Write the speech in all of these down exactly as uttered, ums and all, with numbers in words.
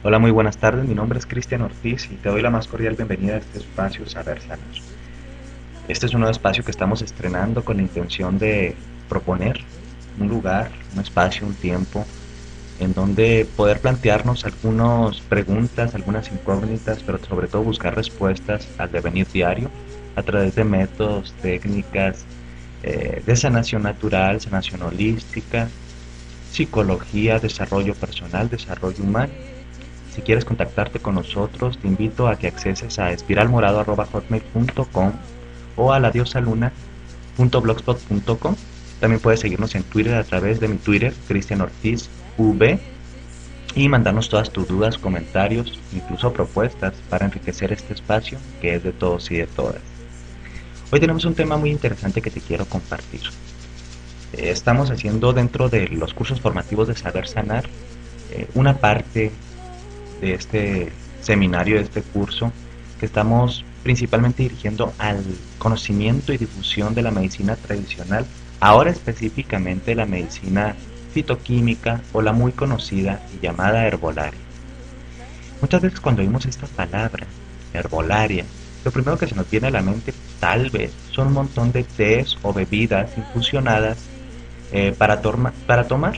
Hola, muy buenas tardes. Mi nombre es Cristian Ortiz y te doy la más cordial bienvenida a este espacio Saber Sanar. Este es un nuevo espacio que estamos estrenando con la intención de proponer un lugar, un espacio, un tiempo en donde poder plantearnos algunas preguntas, algunas incógnitas, pero sobre todo buscar respuestas al devenir diario a través de métodos, técnicas eh, de sanación natural, sanación holística, psicología, desarrollo personal, desarrollo humano. Si quieres contactarte con nosotros, te invito a que acceses a espiralmorado arroba hotmail punto com o a ladiosaluna punto blogspot punto com. También puedes seguirnos en Twitter a través de mi Twitter, Cristian Ortiz V, y mandarnos todas tus dudas, comentarios, incluso propuestas para enriquecer este espacio que es de todos y de todas. Hoy tenemos un tema muy interesante que te quiero compartir. Eh, Estamos haciendo dentro de los cursos formativos de Saber Sanar eh, una parte de este seminario, de este curso, que estamos principalmente dirigiendo al conocimiento y difusión de la medicina tradicional, ahora específicamente la medicina fitoquímica o la muy conocida y llamada herbolaria. Muchas veces cuando oímos esta palabra, herbolaria, lo primero que se nos viene a la mente tal vez son un montón de tés o bebidas infusionadas eh, para, torma, para tomar.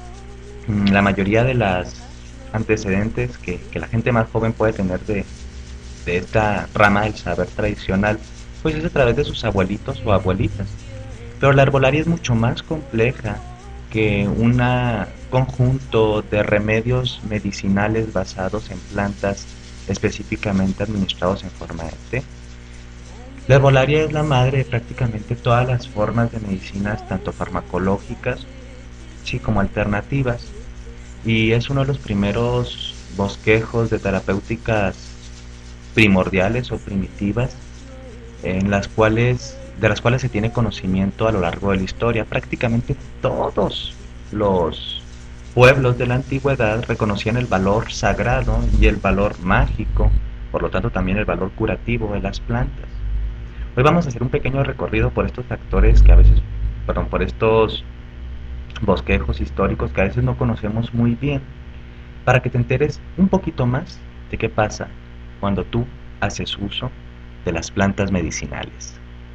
La mayoría de las antecedentes que, que la gente más joven puede tener de, de esta rama del saber tradicional, pues es a través de sus abuelitos o abuelitas. Pero la herbolaria es mucho más compleja que un conjunto de remedios medicinales basados en plantas específicamente administrados en forma de té. La herbolaria es la madre de prácticamente todas las formas de medicinas, tanto farmacológicas, sí, como alternativas, y es uno de los primeros bosquejos de terapéuticas primordiales o primitivas en las cuales de las cuales se tiene conocimiento a lo largo de la historia. Prácticamente todos los pueblos de la antigüedad reconocían el valor sagrado y el valor mágico, por lo tanto también el valor curativo de las plantas. Hoy vamos a hacer un pequeño recorrido por estos factores que a veces, perdón, por estos bosquejos históricos que a veces no conocemos muy bien, para que te enteres un poquito más de qué pasa cuando tú haces uso de las plantas medicinales.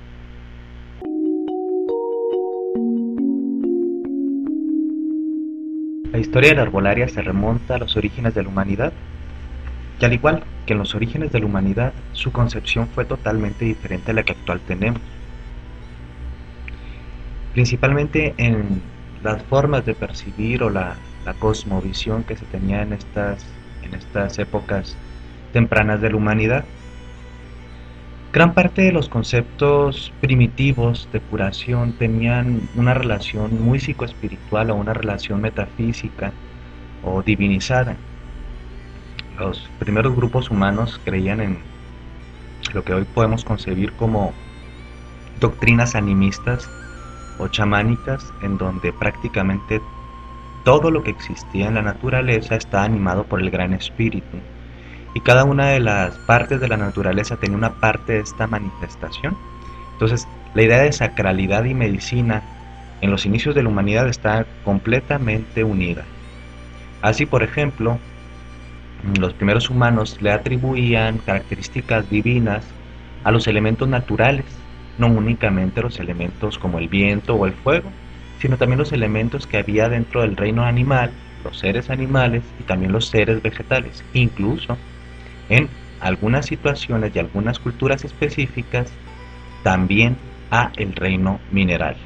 La historia de la herbolaria se remonta a los orígenes de la humanidad, y al igual que en los orígenes de la humanidad, su concepción fue totalmente diferente a la que actual tenemos, principalmente en las formas de percibir o la, la cosmovisión que se tenía en estas, en estas épocas tempranas de la humanidad. Gran parte de los conceptos primitivos de curación tenían una relación muy psicoespiritual o una relación metafísica o divinizada. Los primeros grupos humanos creían en lo que hoy podemos concebir como doctrinas animistas o chamánicas, en donde prácticamente todo lo que existía en la naturaleza está animado por el gran espíritu, y cada una de las partes de la naturaleza tenía una parte de esta manifestación. Entonces, la idea de sacralidad y medicina en los inicios de la humanidad está completamente unida. Así, por ejemplo, los primeros humanos le atribuían características divinas a los elementos naturales, no únicamente los elementos como el viento o el fuego, sino también los elementos que había dentro del reino animal, los seres animales y también los seres vegetales, incluso en algunas situaciones y algunas culturas específicas también a el reino mineral.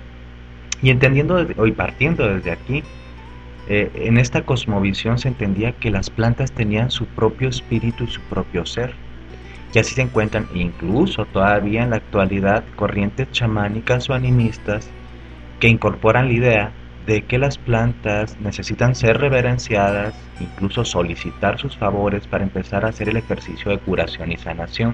Y entendiendo y partiendo desde aquí, eh, en esta cosmovisión se entendía que las plantas tenían su propio espíritu y su propio ser. Y así se encuentran incluso todavía en la actualidad corrientes chamánicas o animistas que incorporan la idea de que las plantas necesitan ser reverenciadas, incluso solicitar sus favores para empezar a hacer el ejercicio de curación y sanación.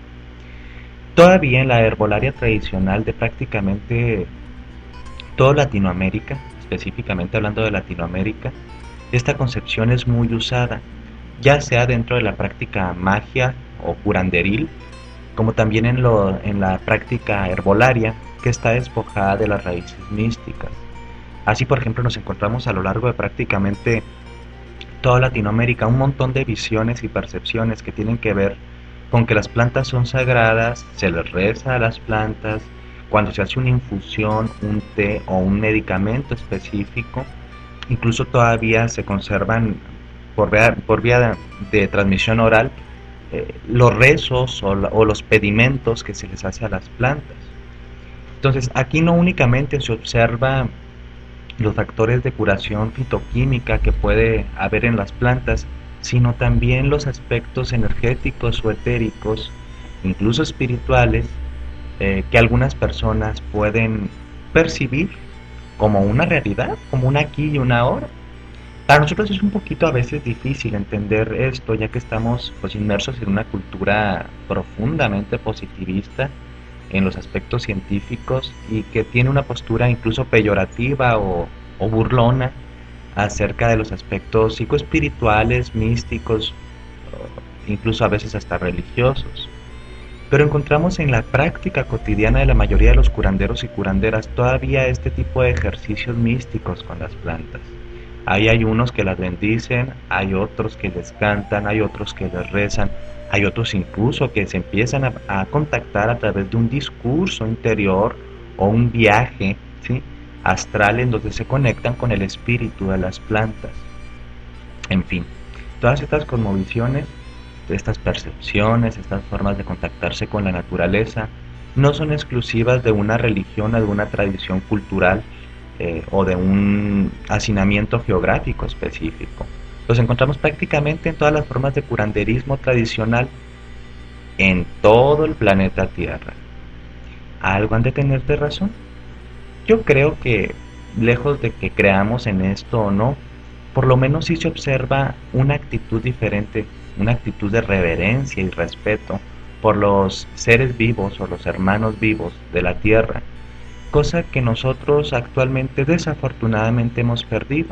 Todavía en la herbolaria tradicional de prácticamente toda Latinoamérica, específicamente hablando de Latinoamérica, esta concepción es muy usada, ya sea dentro de la práctica magia o curanderil, como también en, lo, en la práctica herbolaria, que está despojada de las raíces místicas. Así, por ejemplo, nos encontramos a lo largo de prácticamente toda Latinoamérica, un montón de visiones y percepciones que tienen que ver con que las plantas son sagradas, se les reza a las plantas, cuando se hace una infusión, un té o un medicamento específico, incluso todavía se conservan por vía, por vía de, de transmisión oral eh, los rezos o, la, o los pedimentos que se les hace a las plantas. Entonces, aquí no únicamente se observa los factores de curación fitoquímica que puede haber en las plantas, sino también los aspectos energéticos o etéricos, incluso espirituales, eh, que algunas personas pueden percibir como una realidad, como un aquí y una ahora. Para nosotros es un poquito a veces difícil entender esto, ya que estamos pues inmersos en una cultura profundamente positivista en los aspectos científicos y que tiene una postura incluso peyorativa o, o burlona acerca de los aspectos psicoespirituales, místicos, incluso a veces hasta religiosos. Pero encontramos en la práctica cotidiana de la mayoría de los curanderos y curanderas todavía este tipo de ejercicios místicos con las plantas. Ahí hay unos que las bendicen, hay otros que les cantan, hay otros que les rezan, hay otros incluso que se empiezan a, a contactar a través de un discurso interior o un viaje, ¿sí?, astral, en donde se conectan con el espíritu de las plantas. En fin, todas estas cosmovisiones, estas percepciones, estas formas de contactarse con la naturaleza, no son exclusivas de una religión o de una tradición cultural eh, o de un hacinamiento geográfico específico. Los encontramos prácticamente en todas las formas de curanderismo tradicional en todo el planeta Tierra. ¿Algo han de tener de razón? Yo creo que, lejos de que creamos en esto o no, por lo menos sí se observa una actitud diferente, una actitud de reverencia y respeto por los seres vivos o los hermanos vivos de la Tierra, cosa que nosotros actualmente desafortunadamente hemos perdido.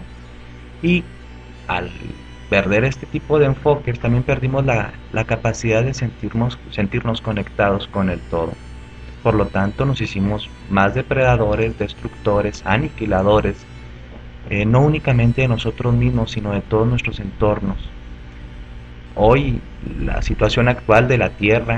Y al perder este tipo de enfoques también perdimos la, la capacidad de sentirnos, sentirnos conectados con el todo. Por lo tanto, nos hicimos más depredadores, destructores, aniquiladores, eh, no únicamente de nosotros mismos, sino de todos nuestros entornos. Hoy, la situación actual de la Tierra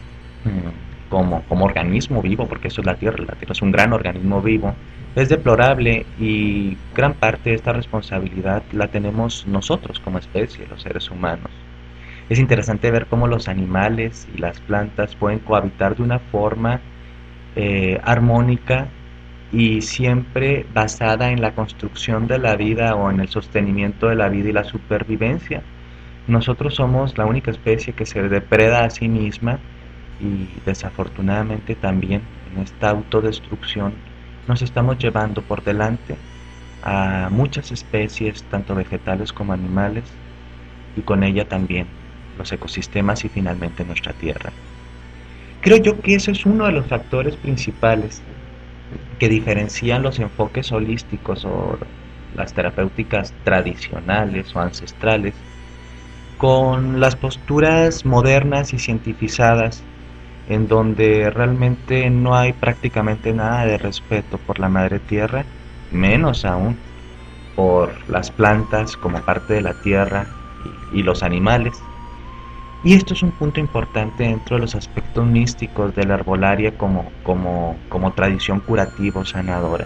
como, como organismo vivo, porque eso es la Tierra, la Tierra es un gran organismo vivo, es deplorable y gran parte de esta responsabilidad la tenemos nosotros como especie, los seres humanos. Es interesante ver cómo los animales y las plantas pueden cohabitar de una forma eh, armónica y siempre basada en la construcción de la vida o en el sostenimiento de la vida y la supervivencia. Nosotros somos la única especie que se depreda a sí misma y desafortunadamente también en esta autodestrucción nos estamos llevando por delante a muchas especies, tanto vegetales como animales, y con ella también los ecosistemas y finalmente nuestra Tierra. Creo yo que ese es uno de los factores principales que diferencian los enfoques holísticos o las terapéuticas tradicionales o ancestrales con las posturas modernas y cientificadas, en donde realmente no hay prácticamente nada de respeto por la madre tierra, menos aún por las plantas como parte de la tierra y, y los animales. Y esto es un punto importante dentro de los aspectos místicos de la herbolaria como, como, como tradición curativa o sanadora.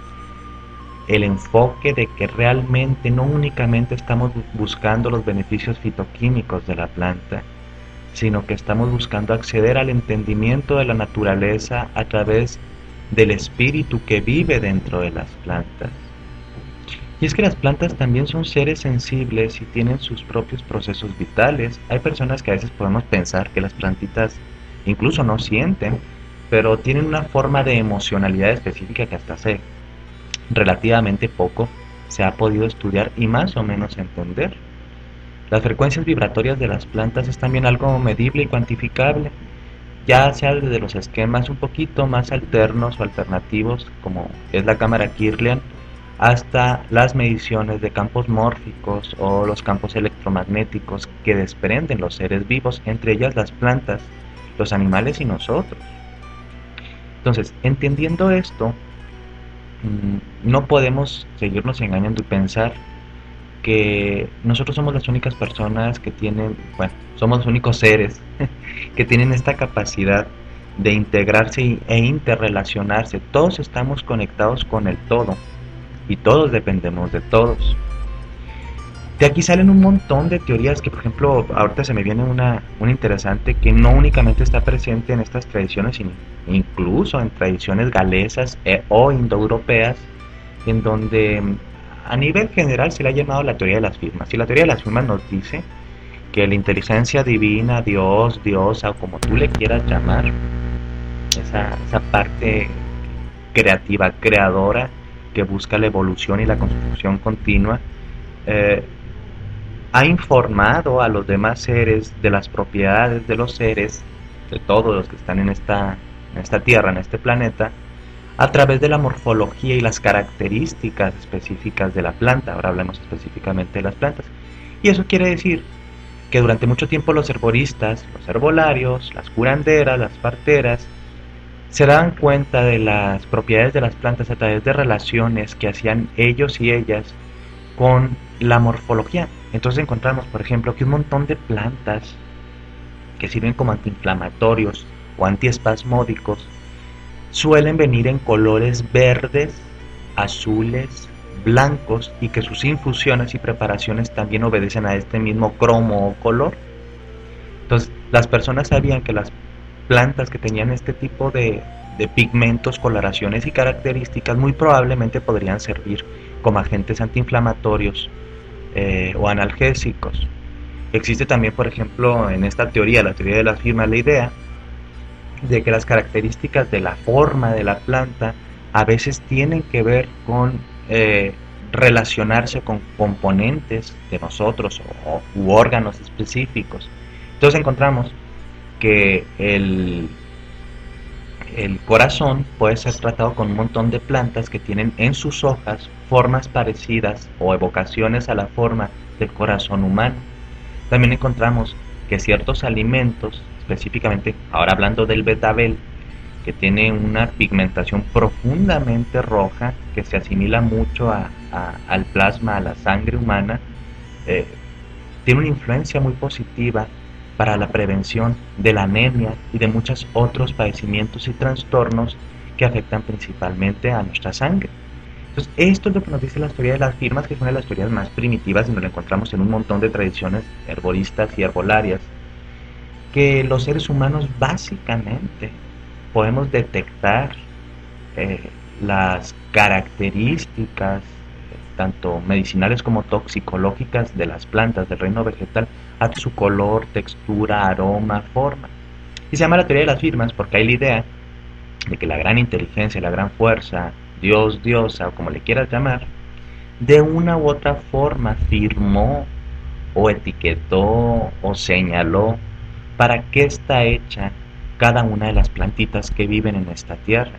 El enfoque de que realmente no únicamente estamos buscando los beneficios fitoquímicos de la planta, sino que estamos buscando acceder al entendimiento de la naturaleza a través del espíritu que vive dentro de las plantas. Y es que las plantas también son seres sensibles y tienen sus propios procesos vitales. Hay personas que a veces podemos pensar que las plantitas incluso no sienten, pero tienen una forma de emocionalidad específica que hasta hace relativamente poco se ha podido estudiar y más o menos entender. Las frecuencias vibratorias de las plantas es también algo medible y cuantificable, ya sea desde los esquemas un poquito más alternos o alternativos, como es la cámara Kirlian, hasta las mediciones de campos mórficos o los campos electromagnéticos que desprenden los seres vivos, entre ellas las plantas, los animales y nosotros. Entonces, entendiendo esto, no podemos seguirnos engañando y pensar que nosotros somos las únicas personas que tienen, bueno, somos los únicos seres que tienen esta capacidad de integrarse e interrelacionarse. Todos estamos conectados con el todo y todos dependemos de todos. De aquí salen un montón de teorías que, por ejemplo, ahorita se me viene una, una interesante que no únicamente está presente en estas tradiciones, sino incluso en tradiciones galesas e, o indoeuropeas, en donde a nivel general se le ha llamado la teoría de las firmas. Y la teoría de las firmas nos dice que la inteligencia divina, Dios, diosa o como tú le quieras llamar, esa, esa parte creativa, creadora, que busca la evolución y la construcción continua, eh, ha informado a los demás seres de las propiedades de los seres, de todos los que están en esta, en esta tierra, en este planeta, a través de la morfología y las características específicas de la planta. Ahora hablamos específicamente de las plantas. Y eso quiere decir que durante mucho tiempo los herboristas, los herbolarios, las curanderas, las parteras, se daban cuenta de las propiedades de las plantas a través de relaciones que hacían ellos y ellas con la morfología. Entonces encontramos, por ejemplo, que un montón de plantas que sirven como antiinflamatorios o antiespasmódicos suelen venir en colores verdes, azules, blancos, y que sus infusiones y preparaciones también obedecen a este mismo cromo o color. Entonces las personas sabían que las plantas que tenían este tipo de, de pigmentos, coloraciones y características muy probablemente podrían servir como agentes antiinflamatorios eh, o analgésicos. Existe también, por ejemplo, en esta teoría, la teoría de las firmas, la idea de que las características de la forma de la planta a veces tienen que ver con eh, relacionarse con componentes de nosotros o, u órganos específicos. Entonces encontramos que el, el corazón puede ser tratado con un montón de plantas que tienen en sus hojas formas parecidas o evocaciones a la forma del corazón humano. También encontramos que ciertos alimentos, específicamente, ahora hablando del betabel, que tiene una pigmentación profundamente roja, que se asimila mucho a, a, al plasma, a la sangre humana, eh, tiene una influencia muy positiva para la prevención de la anemia y de muchos otros padecimientos y trastornos que afectan principalmente a nuestra sangre. Entonces, esto es lo que nos dice la teoría de las firmas, que es una de las teorías más primitivas y nos la encontramos en un montón de tradiciones herboristas y herbolarias, que los seres humanos básicamente podemos detectar eh, las características, eh, tanto medicinales como toxicológicas, de las plantas del reino vegetal, a su color, textura, aroma, forma. Y se llama la teoría de las firmas porque hay la idea de que la gran inteligencia, la gran fuerza, Dios, diosa, o como le quieras llamar, de una u otra forma firmó o etiquetó o señaló para qué está hecha cada una de las plantitas que viven en esta tierra.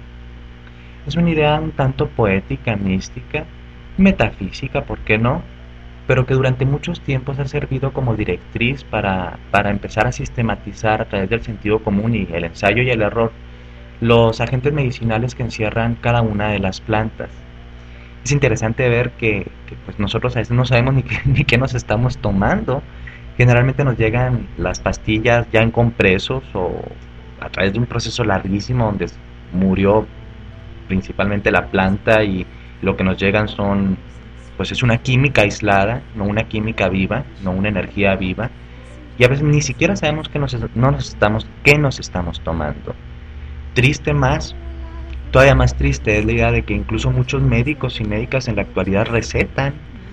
Es una idea un tanto poética, mística, metafísica, ¿por qué no? Pero que durante muchos tiempos ha servido como directriz para, para empezar a sistematizar a través del sentido común y el ensayo y el error los agentes medicinales que encierran cada una de las plantas. Es interesante ver que, que pues nosotros a veces no sabemos ni qué, ni qué nos estamos tomando. Generalmente nos llegan las pastillas ya en compresos o a través de un proceso larguísimo donde murió principalmente la planta, y lo que nos llegan son, pues es una química aislada, no una química viva, no una energía viva, y a veces ni siquiera sabemos qué nos, no nos estamos, qué nos estamos tomando. Triste más, todavía más triste es la idea de que incluso muchos médicos y médicas en la actualidad recetan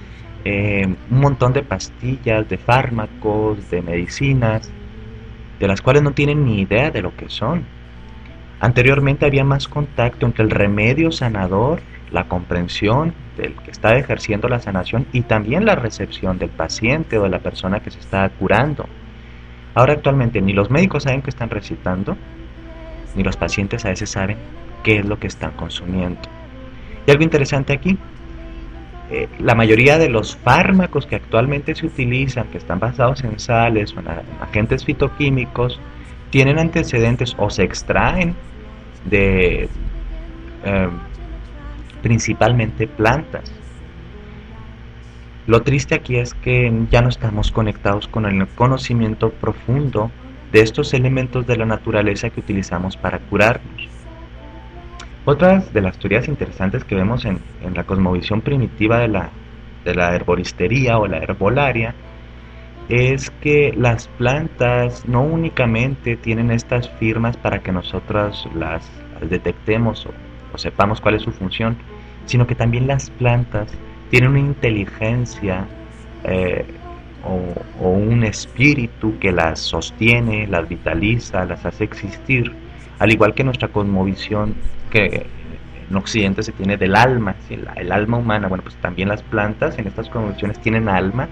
eh, un montón de pastillas, de fármacos, de medicinas, de las cuales no tienen ni idea de lo que son. Anteriormente había más contacto entre el remedio sanador, la comprensión del que está ejerciendo la sanación y también la recepción del paciente o de la persona que se está curando. Ahora actualmente ni los médicos saben qué están recetando, ni los pacientes a veces saben qué es lo que están consumiendo. Y algo interesante aquí, eh, la mayoría de los fármacos que actualmente se utilizan, que están basados en sales o en agentes fitoquímicos, tienen antecedentes o se extraen de eh, principalmente plantas. Lo triste aquí es que ya no estamos conectados con el conocimiento profundo de estos elementos de la naturaleza que utilizamos para curarnos. Otras de las teorías interesantes que vemos en, en la cosmovisión primitiva de la, de la herboristería o la herbolaria es que las plantas no únicamente tienen estas firmas para que nosotros las, las detectemos o, o sepamos cuál es su función, sino que también las plantas tienen una inteligencia eh, o, o un espíritu que las sostiene, las vitaliza, las hace existir, al igual que nuestra cosmovisión que en Occidente se tiene del alma, ¿sí? el, el alma humana. Bueno, pues también las plantas en estas cosmovisiones tienen alma,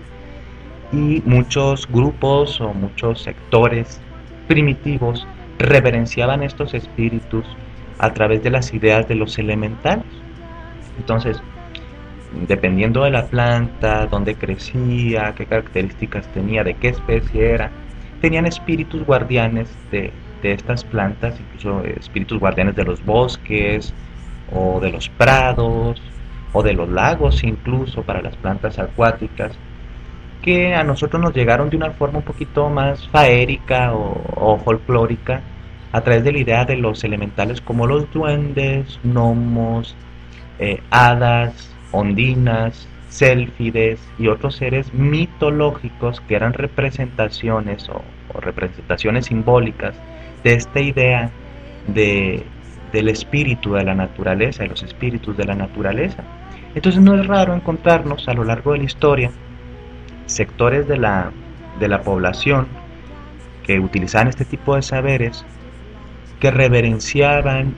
y muchos grupos o muchos sectores primitivos reverenciaban estos espíritus a través de las ideas de los elementales. Entonces, dependiendo de la planta, dónde crecía, qué características tenía, de qué especie era, tenían espíritus guardianes de, de estas plantas, incluso espíritus guardianes de los bosques o de los prados o de los lagos, incluso para las plantas acuáticas, que a nosotros nos llegaron de una forma un poquito más faérica o, o folclórica a través de la idea de los elementales como los duendes, gnomos, eh, hadas, ondinas, sélfides y otros seres mitológicos que eran representaciones o, o representaciones simbólicas de esta idea de, del espíritu de la naturaleza, de los espíritus de la naturaleza. Entonces no es raro encontrarnos a lo largo de la historia sectores de la, de la población que utilizaban este tipo de saberes, que reverenciaban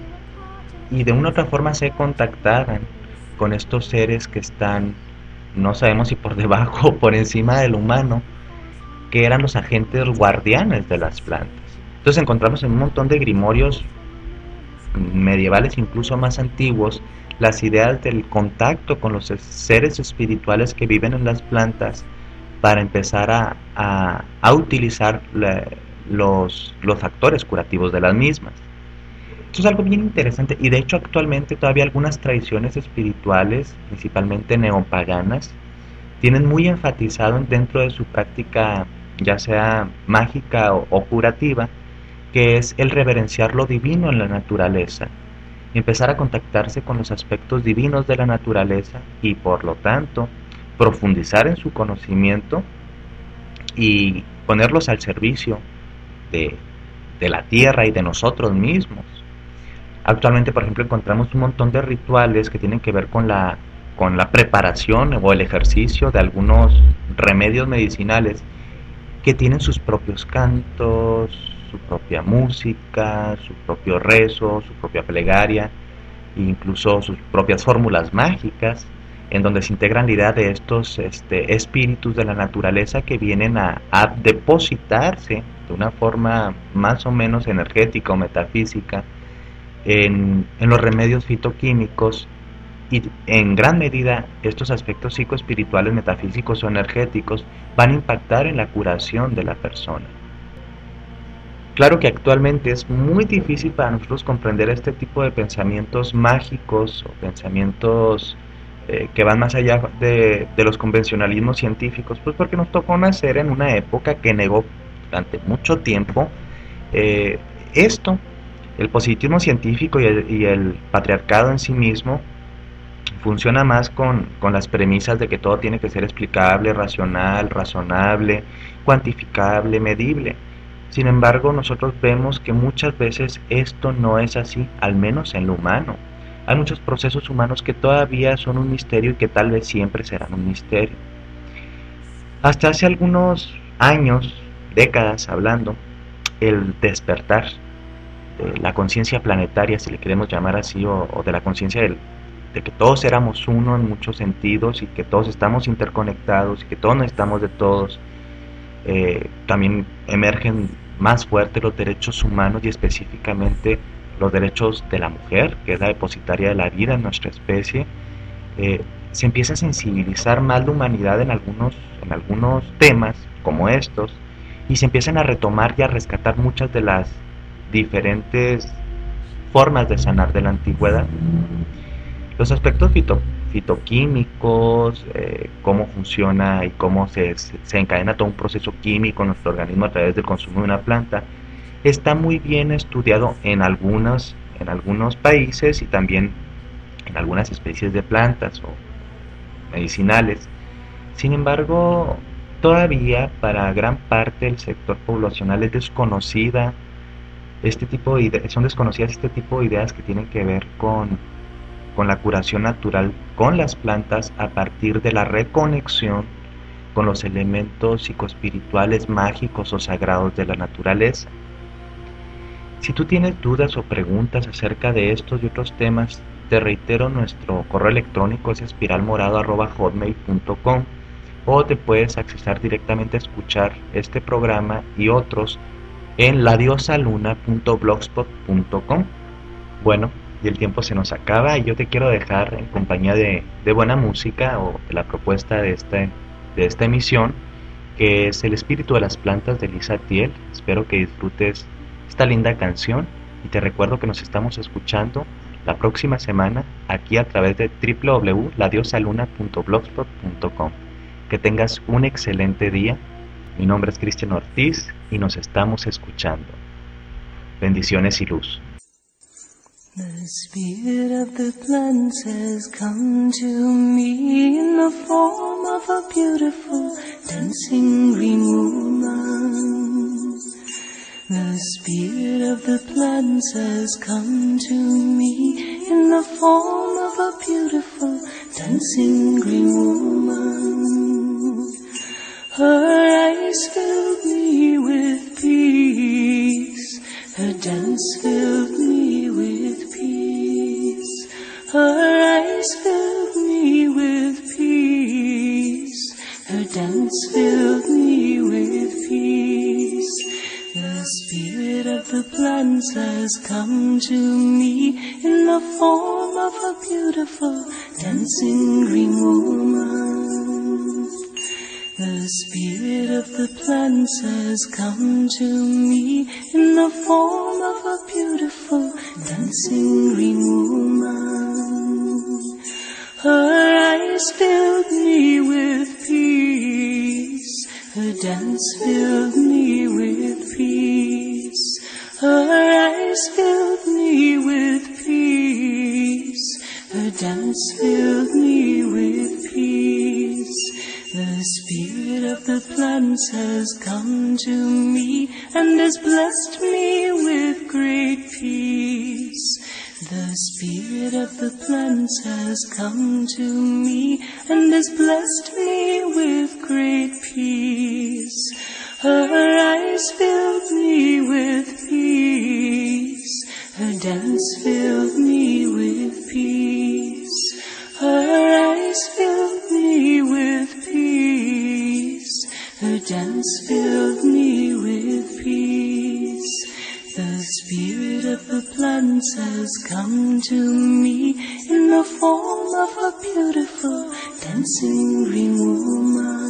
y de una u otra forma se contactaban con estos seres que están, no sabemos si por debajo o por encima del humano, que eran los agentes guardianes de las plantas. Entonces encontramos en un montón de grimorios medievales, incluso más antiguos, las ideas del contacto con los seres espirituales que viven en las plantas, para empezar a, a, a utilizar la, los, los factores curativos de las mismas. Esto es algo bien interesante, y de hecho actualmente todavía algunas tradiciones espirituales, principalmente neopaganas, tienen muy enfatizado dentro de su práctica, ya sea mágica o, o curativa, que es el reverenciar lo divino en la naturaleza, y empezar a contactarse con los aspectos divinos de la naturaleza, y por lo tanto profundizar en su conocimiento y ponerlos al servicio de, de la tierra y de nosotros mismos. Actualmente, por ejemplo, encontramos un montón de rituales que tienen que ver con la, con la preparación o el ejercicio de algunos remedios medicinales que tienen sus propios cantos, su propia música, su propio rezo, su propia plegaria, e incluso sus propias fórmulas mágicas, en donde se integran la idea de estos este, espíritus de la naturaleza que vienen a, a depositarse de una forma más o menos energética o metafísica en, en los remedios fitoquímicos, y en gran medida estos aspectos psicoespirituales, metafísicos o energéticos van a impactar en la curación de la persona. Claro que actualmente es muy difícil para nosotros comprender este tipo de pensamientos mágicos o pensamientos eh, que van más allá de, de los convencionalismos científicos, pues porque nos tocó nacer en una época que negó durante mucho tiempo eh, esto, el positivismo científico y el, y el patriarcado en sí mismo. Funciona más con, con las premisas de que todo tiene que ser explicable, racional, razonable, cuantificable, medible. Sin embargo, nosotros vemos que muchas veces esto no es así, al menos en lo humano. Hay muchos procesos humanos que todavía son un misterio y que tal vez siempre serán un misterio. Hasta hace algunos años, décadas hablando, el despertar de la conciencia planetaria, si le queremos llamar así, o, o de la conciencia del de que todos éramos uno en muchos sentidos y que todos estamos interconectados y que todos necesitamos de todos, eh, también emergen más fuerte los derechos humanos y específicamente los derechos de la mujer, que es la depositaria de la vida en nuestra especie. Eh, se empieza a sensibilizar más la humanidad en algunos, en algunos temas como estos, y se empiezan a retomar y a rescatar muchas de las diferentes formas de sanar de la antigüedad. Los aspectos fito, fitoquímicos, eh, cómo funciona y cómo se, se encadena todo un proceso químico en nuestro organismo a través del consumo de una planta, está muy bien estudiado en algunos, en algunos países y también en algunas especies de plantas o medicinales. Sin embargo, todavía para gran parte del sector poblacional es desconocida este tipo de ideas, son desconocidas este tipo de ideas que tienen que ver con, con la curación natural con las plantas a partir de la reconexión con los elementos psicoespirituales, mágicos o sagrados de la naturaleza. Si tú tienes dudas o preguntas acerca de estos y otros temas, te reitero nuestro correo electrónico es espiralmorado arroba hotmail punto com, o te puedes accesar directamente a escuchar este programa y otros en ladiosaluna punto blogspot punto com. Bueno, y el tiempo se nos acaba y yo te quiero dejar en compañía de, de buena música o de la propuesta de, este, de esta emisión, que es El espíritu de las plantas de Lisa Thiel. Espero que disfrutes esta linda canción y te recuerdo que nos estamos escuchando la próxima semana aquí a través de w w w punto ladiosaluna punto blogspot punto com. Que tengas un excelente día. Mi nombre es Cristian Ortiz y nos estamos escuchando. Bendiciones y luz. The spirit of the plants has come to me in the form of a beautiful dancing green woman. The spirit of the plants has come to me in the form of a beautiful dancing green woman. Her eyes filled me with peace, her dance filled me with peace. Her eyes filled me with peace, her dance filled me with peace. The spirit of the plants has come to me in the form of a beautiful dancing green woman. The spirit of the plants has come to me in the form of a beautiful dancing green woman. Her eyes filled me with peace, her dance filled me with peace. Her eyes filled me with peace, her dance filled me with peace. The spirit of the plants has come to me and has blessed me with great peace. The spirit of the plants has come to me and has blessed me with great peace. Her eyes filled me with peace, her dance filled me with peace. Her eyes filled me with peace, her dance filled me with peace. The spirit of the plants has come to me in the form of a beautiful dancing green woman.